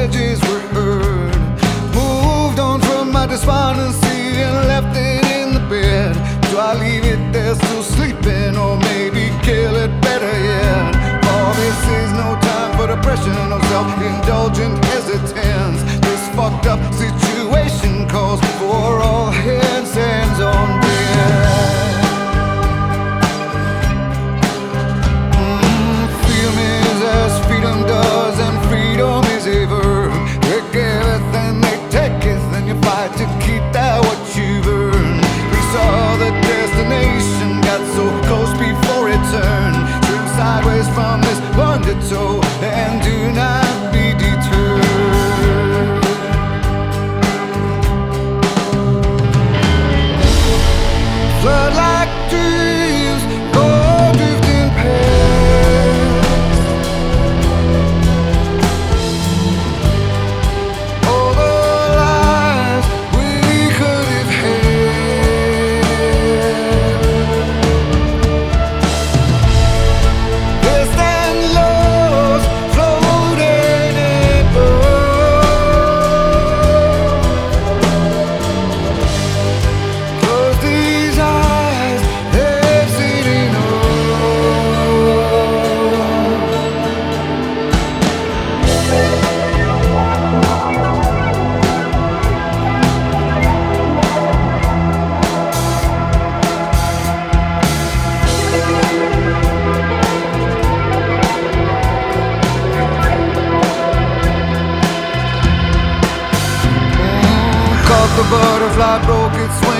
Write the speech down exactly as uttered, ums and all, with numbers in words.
pledges were heard. Moved on from my despondency and left it in the bed. Do I leave it there still sleeping, or maybe kill it better yet? For this is no time for depression or self-indulgent hesitance. This fucked up situation calls for all hands, hands on deck. Mm, freedom is as freedom does, and freedom is a verb. They giveth and they taketh, and you fight to keep that what you've earned. We saw the destination, got so close before it turned. Turn sideways from this undertow, and do not be deterred. Flood like dreams, go drifting past. All the lives we could have had. Best and lows floating above. Close these eyes, they've seen enough. Caught the butterfly, broke its wings.